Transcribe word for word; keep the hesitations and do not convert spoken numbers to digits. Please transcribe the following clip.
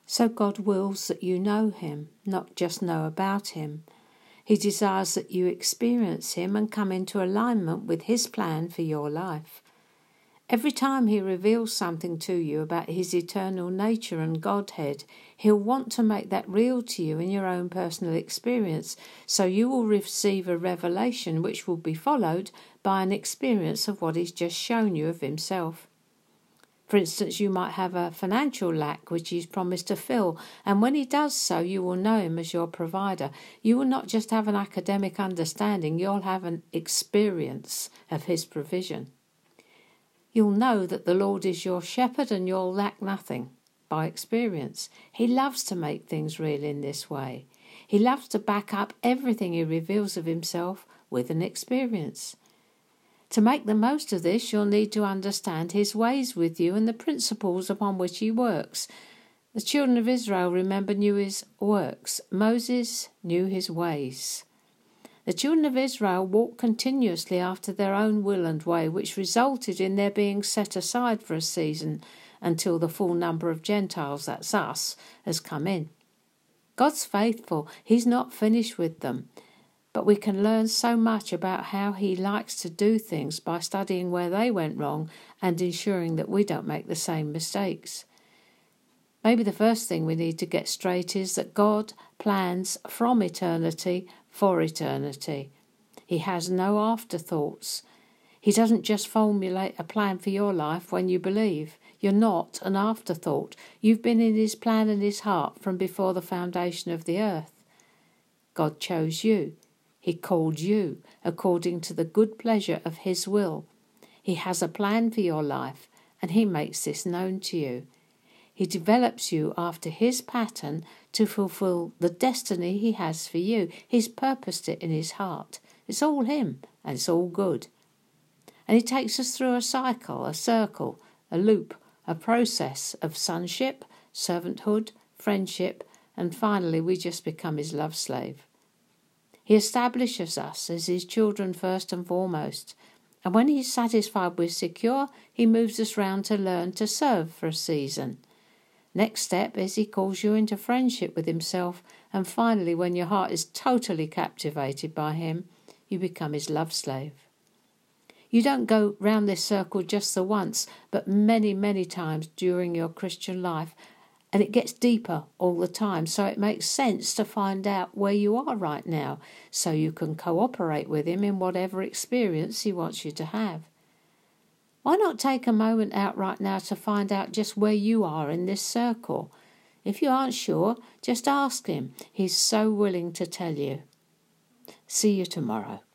So God wills that you know him, not just know about him. He desires that you experience him and come into alignment with his plan for your life. Every time he reveals something to you about his eternal nature and Godhead, he'll want to make that real to you in your own personal experience, so you will receive a revelation which will be followed by an experience of what he's just shown you of himself. For instance, you might have a financial lack which he's promised to fill, and when he does so, you will know him as your provider. You will not just have an academic understanding, you'll have an experience of his provision. You'll know that the Lord is your shepherd and you'll lack nothing by experience. He loves to make things real in this way. He loves to back up everything he reveals of himself with an experience. To make the most of this, you'll need to understand his ways with you and the principles upon which he works. The children of Israel, remember, knew his works. Moses knew his ways. The children of Israel walked continuously after their own will and way, which resulted in their being set aside for a season until the full number of Gentiles, that's us, has come in. God's faithful. He's not finished with them. But we can learn so much about how he likes to do things by studying where they went wrong and ensuring that we don't make the same mistakes. Maybe the first thing we need to get straight is that God plans from eternity for eternity. He has no afterthoughts. He doesn't just formulate a plan for your life when you believe. You're not an afterthought. You've been in his plan and his heart from before the foundation of the earth. God chose you. He called you according to the good pleasure of his will. He has a plan for your life, and he makes this known to you. He develops you after his pattern to fulfill the destiny he has for you. He's purposed it in his heart. It's all him, and it's all good. And he takes us through a cycle, a circle, a loop, a process of sonship, servanthood, friendship, and finally we just become his love slave. He establishes us as his children first and foremost, and when he's satisfied we're secure, he moves us round to learn to serve for a season. Next step is he calls you into friendship with himself, and finally, when your heart is totally captivated by him, you become his love slave. You don't go round this circle just the once, but many, many times during your Christian life, and it gets deeper all the time, so it makes sense to find out where you are right now, so you can cooperate with him in whatever experience he wants you to have. Why not take a moment out right now to find out just where you are in this circle? If you aren't sure, just ask him. He's so willing to tell you. See you tomorrow.